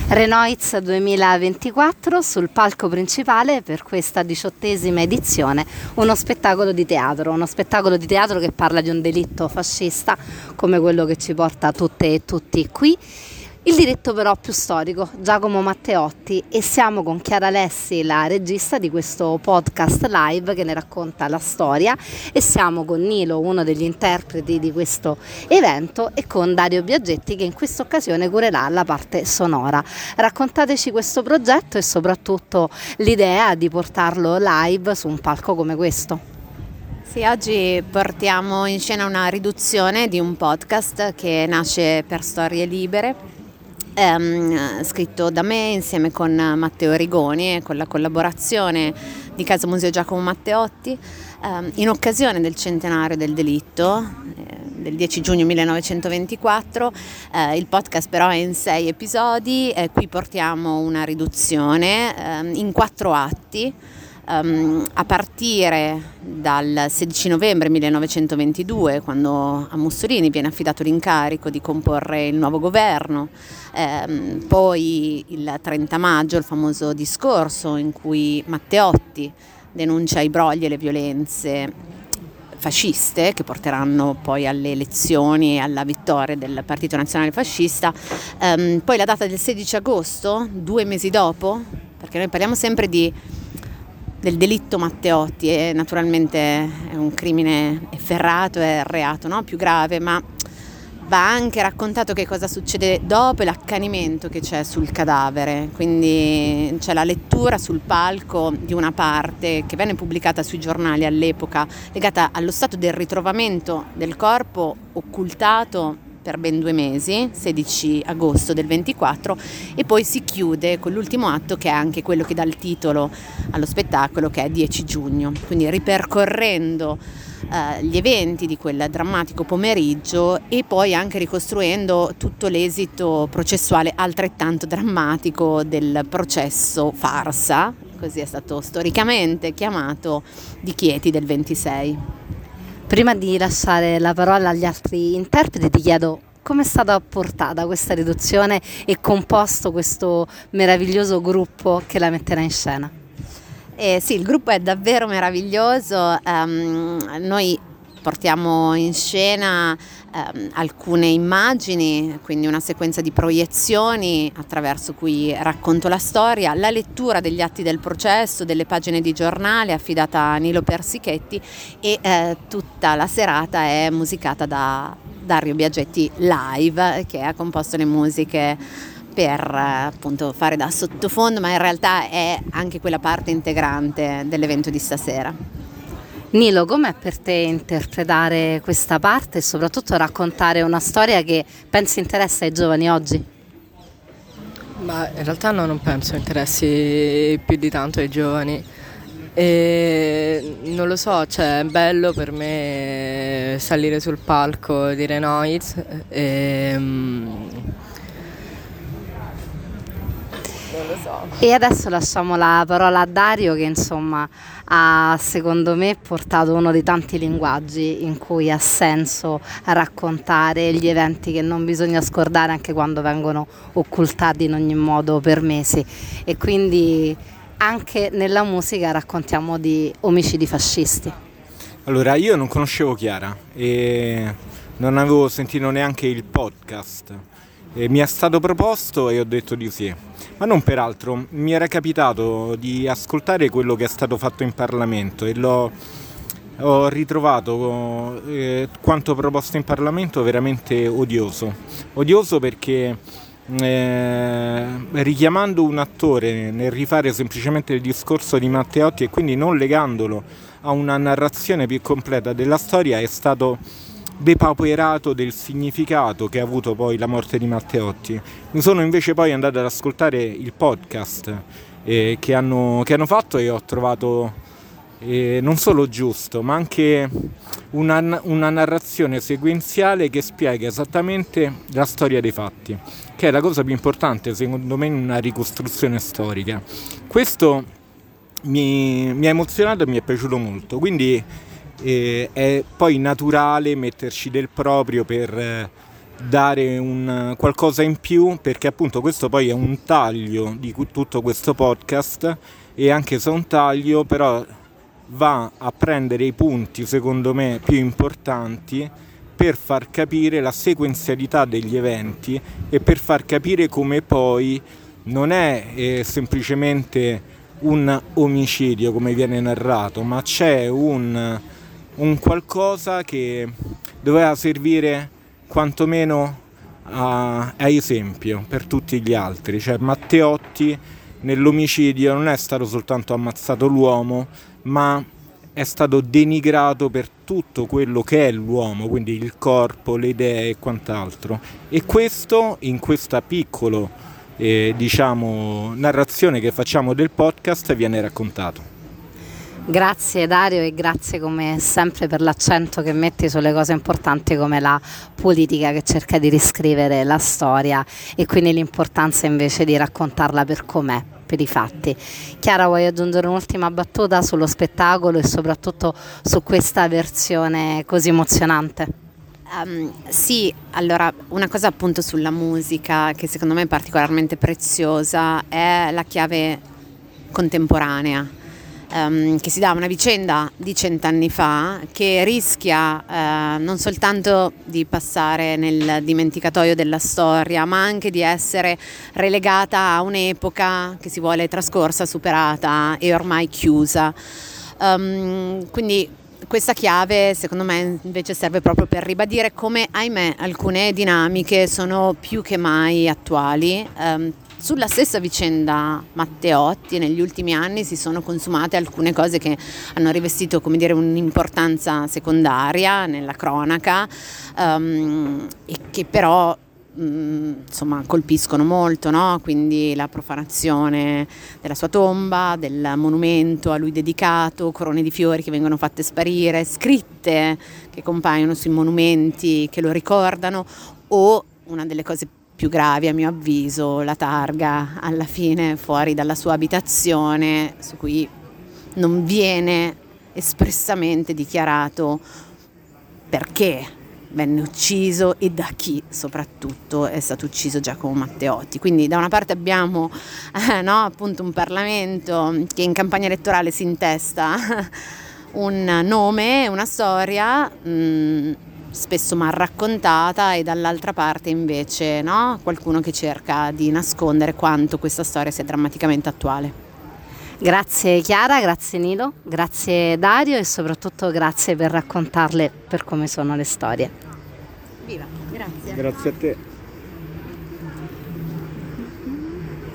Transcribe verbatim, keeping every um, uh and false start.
Renoiz duemilaventiquattro sul palco principale per questa diciottesima edizione, uno spettacolo di teatro, uno spettacolo di teatro che parla di un delitto fascista come quello che ci porta tutte e tutti qui. Il diritto però più storico, Giacomo Matteotti, e siamo con Chiara Lessi, la regista di questo podcast live che ne racconta la storia, e siamo con Nilo, uno degli interpreti di questo evento, e con Dario Biaggetti che in questa occasione curerà la parte sonora. Raccontateci questo progetto e soprattutto l'idea di portarlo live su un palco come questo. Sì, oggi portiamo in scena una riduzione di un podcast che nasce per Storie Libere, ehm, scritto da me insieme con Matteo Rigoni e con la collaborazione di Casa Museo Giacomo Matteotti, ehm, in occasione del centenario del delitto, eh, del dieci giugno millenovecentoventiquattro. Eh, il podcast però è in sei episodi, e qui portiamo una riduzione ehm, in quattro atti. Um, a partire dal sedici novembre millenovecentoventidue, quando a Mussolini viene affidato l'incarico di comporre il nuovo governo, ehm, poi il trenta maggio, il famoso discorso in cui Matteotti denuncia i brogli e le violenze fasciste che porteranno poi alle elezioni e alla vittoria del Partito Nazionale Fascista. Um, poi la data del sedici agosto, due mesi dopo, perché noi parliamo sempre di del delitto Matteotti, e naturalmente è un crimine efferrato, è il reato, no? più grave, ma va anche raccontato che cosa succede dopo e l'accanimento che c'è sul cadavere. Quindi c'è la lettura sul palco di una parte che venne pubblicata sui giornali all'epoca, legata allo stato del ritrovamento del corpo occultato per ben due mesi, sedici agosto del ventiquattro, e poi si chiude con l'ultimo atto, che è anche quello che dà il titolo allo spettacolo, che è dieci giugno. Quindi ripercorrendo eh, gli eventi di quel drammatico pomeriggio e poi anche ricostruendo tutto l'esito processuale altrettanto drammatico del processo farsa, così è stato storicamente chiamato, di Chieti del ventisei. Prima di lasciare la parola agli altri interpreti ti chiedo come è stata portata questa riduzione e composto questo meraviglioso gruppo che la metterà in scena. Eh, sì, il gruppo è davvero meraviglioso. Um, noi portiamo in scena um, alcune immagini, quindi una sequenza di proiezioni attraverso cui racconto la storia, la lettura degli atti del processo, delle pagine di giornale affidata a Nilo Persichetti, e eh, tutta la serata è musicata da Dario Biaggetti live, che ha composto le musiche per appunto fare da sottofondo, ma in realtà è anche quella parte integrante dell'evento di stasera. Nilo, com'è per te interpretare questa parte e soprattutto raccontare una storia che pensi interessa ai giovani oggi? Ma in realtà no, non penso interessi più di tanto ai giovani. E non lo so, cioè è bello per me salire sul palco di Renoiz e non lo so. E adesso lasciamo la parola a Dario, che insomma ha, secondo me, portato uno dei tanti linguaggi in cui ha senso raccontare gli eventi che non bisogna scordare anche quando vengono occultati in ogni modo per mesi, e quindi anche nella musica raccontiamo di omicidi fascisti. Allora, io non conoscevo Chiara e non avevo sentito neanche il podcast. E mi è stato proposto e ho detto di sì, ma non per altro. Mi era capitato di ascoltare quello che è stato fatto in Parlamento e l'ho ho ritrovato eh, quanto proposto in Parlamento veramente odioso. Odioso perché eh, richiamando un attore nel rifare semplicemente il discorso di Matteotti e quindi non legandolo a una narrazione più completa della storia, è stato depauperato del significato che ha avuto poi la morte di Matteotti. Mi sono invece poi andato ad ascoltare il podcast eh, che, hanno, che hanno fatto, e ho trovato eh, non solo giusto, ma anche una, una narrazione sequenziale che spiega esattamente la storia dei fatti, che è la cosa più importante secondo me in una ricostruzione storica. Questo mi, mi ha emozionato e mi è piaciuto molto, quindi E è poi naturale metterci del proprio per, dare un qualcosa in più, perché appunto questo poi è un taglio di tutto questo podcast, e anche se è un taglio però va a prendere i punti secondo me più importanti per far capire la sequenzialità degli eventi e per far capire come poi non è eh, semplicemente un omicidio come viene narrato, ma c'è un, un qualcosa che doveva servire quantomeno a, a esempio per tutti gli altri. Cioè Matteotti nell'omicidio non è stato soltanto ammazzato l'uomo, ma è stato denigrato per tutto quello che è l'uomo, quindi il corpo, le idee e quant'altro. E questo, in questa piccola eh, diciamo, narrazione che facciamo del podcast, viene raccontato. Grazie Dario, e grazie come sempre per l'accento che metti sulle cose importanti come la politica, che cerca di riscrivere la storia e quindi l'importanza invece di raccontarla per com'è, per i fatti. Chiara, vuoi aggiungere un'ultima battuta sullo spettacolo e soprattutto su questa versione così emozionante? Um, sì, allora una cosa appunto sulla musica che secondo me è particolarmente preziosa è la chiave contemporanea. Um, che si dà a una vicenda di cent'anni fa che rischia uh, non soltanto di passare nel dimenticatoio della storia, ma anche di essere relegata a un'epoca che si vuole trascorsa, superata e ormai chiusa. Um, quindi questa chiave secondo me invece serve proprio per ribadire come, ahimè, alcune dinamiche sono più che mai attuali. Um, Sulla stessa vicenda Matteotti negli ultimi anni si sono consumate alcune cose che hanno rivestito, come dire, un'importanza secondaria nella cronaca, um, e che però um, insomma colpiscono molto, no? Quindi la profanazione della sua tomba, del monumento a lui dedicato, corone di fiori che vengono fatte sparire, scritte che compaiono sui monumenti che lo ricordano, o una delle cose più gravi a mio avviso, la targa alla fine fuori dalla sua abitazione, su cui non viene espressamente dichiarato perché venne ucciso e da chi soprattutto è stato ucciso Giacomo Matteotti. Quindi da una parte abbiamo eh, no, appunto un Parlamento che in campagna elettorale si intesta un nome, una storia mh, spesso mal raccontata, e dall'altra parte invece no, qualcuno che cerca di nascondere quanto questa storia sia drammaticamente attuale. Grazie Chiara, grazie Nilo, grazie Dario e soprattutto grazie per raccontarle per come sono le storie. Viva, grazie. Grazie a te.